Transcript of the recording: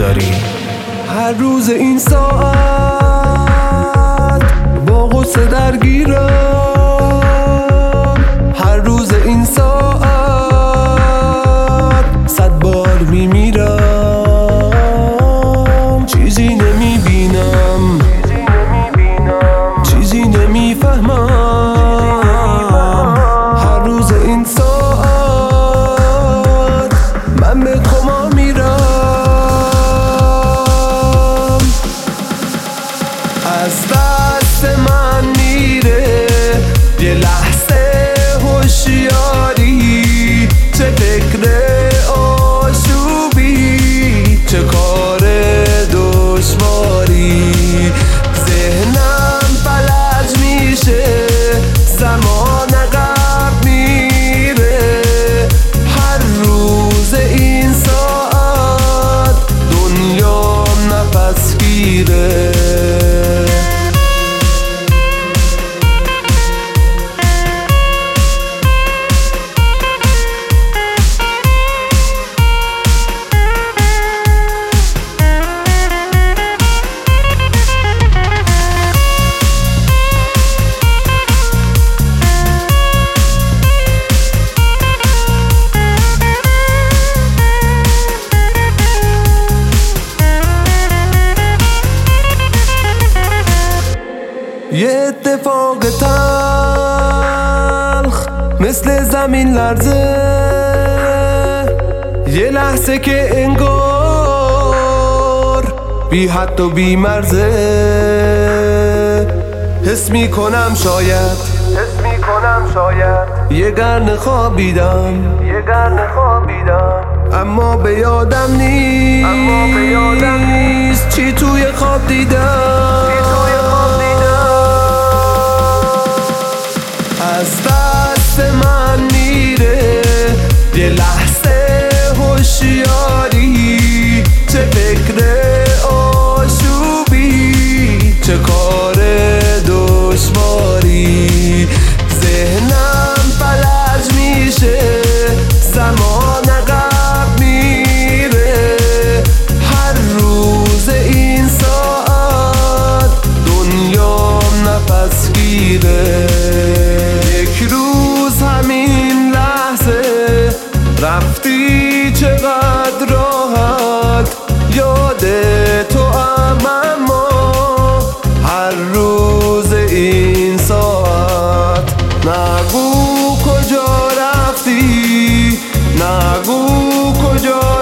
نداری. هر روز این ساعت با غصه درگیرم، هر روز این ساعت 100 بار میمیرم. چیزی نمیبینم، چیزی نمیفهمم. هر روز این ساعت من به کما میرم. از دست من میره یه لحظه هوشیاری، چه فکر آشوبی، چه کار دشواری. ذهنم فلج میشه، زمان عقب میره. هر روز این ساعت دنیام نفس گیره. یه اتفاق تلخ مثل زمین لرزه، یه لحظه که انگار بی حد و بی مرزه. حس میکنم شاید یه گرن خوابیدم، اما به یادم نیست چی توی خواب دیدم. از دست من میره یه لحظه هوشیاری، چه فکر آشوبی، چه کار دشواری. ذهنم فلج میشه، زمان عقب میره. هر روز این ساعت دنیام نفس گیره. همین لحظه رفتی چقدر راحت، یاد تو اما هر روز این ساعت. نگو کجا رفتی، نگو کجا